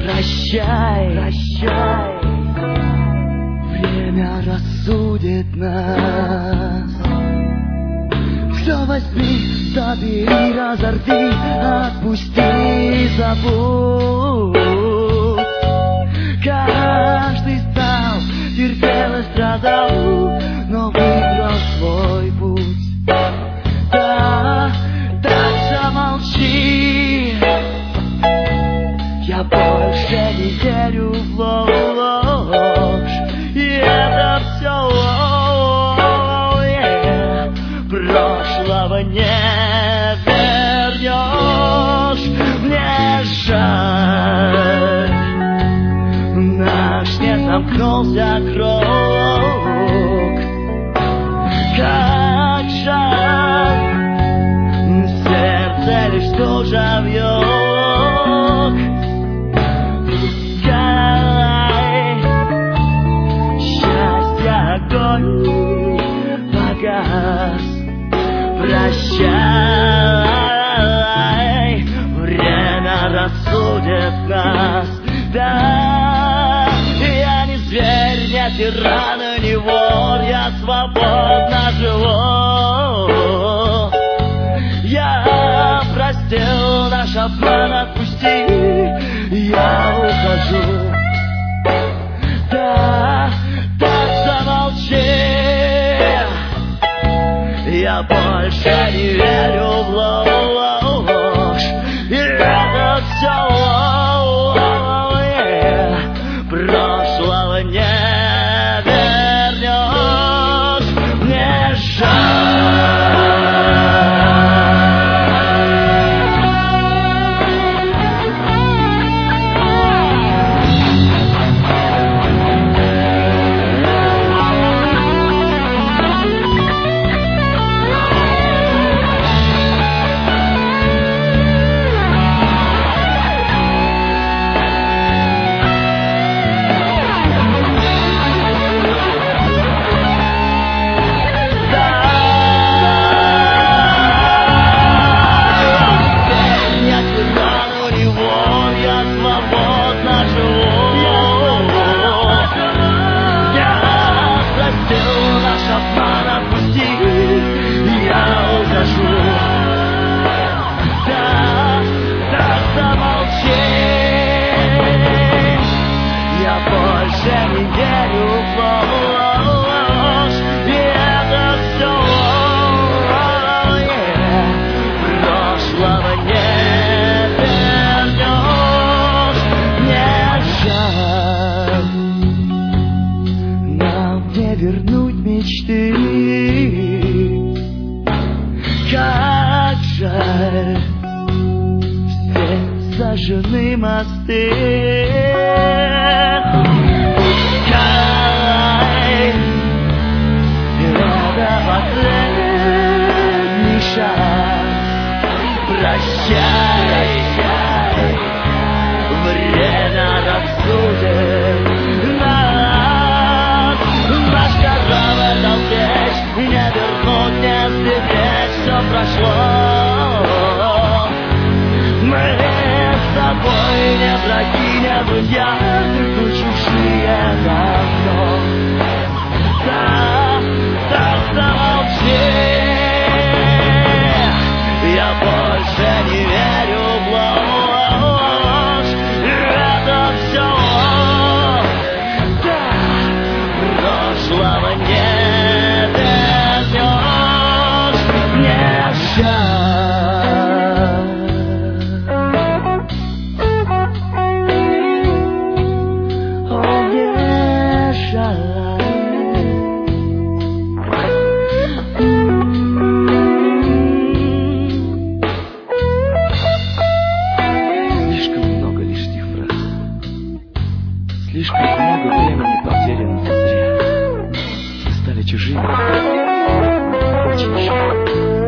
Прощай, прощай, время рассудит нас. Все возьми, забери, разорви, отпусти, забудь. Каждый стал, терпел и страдал, но выбрал свой путь. Да, так замолчи, я больше не верю в ложь. И это все прошлого не вернешь. Мне жаль, наш не замкнулся круг. Как жаль, сердце лишь тоже вьюг. Счастье огонь погас. Прощай, время рассудит нас. Да, я не зверь, не тиран, не вор, я свободно живу. Я простил наш обман, отпусти, я ухожу. Да, так замолчи, я больше не верю в ложь. И это все прошлого не вернешь. Мне вернуть мечты. Как жаль, все сожжены мосты. Пускай это последний шанс. Прощай, время рассудит нас. Наш корабль встреч не вернуть, не сберечь, все прошло. Мы с тобой не враги, не друзья, но чужие давно. Да, так замолчи, я больше не верю в ложь. Это все прошлого не вернешь. Мне жаль. О, мне жаль. Слишком много лишних фраз. Слишком много времени потеряно зря. Мы стали чужими. Очень жаль.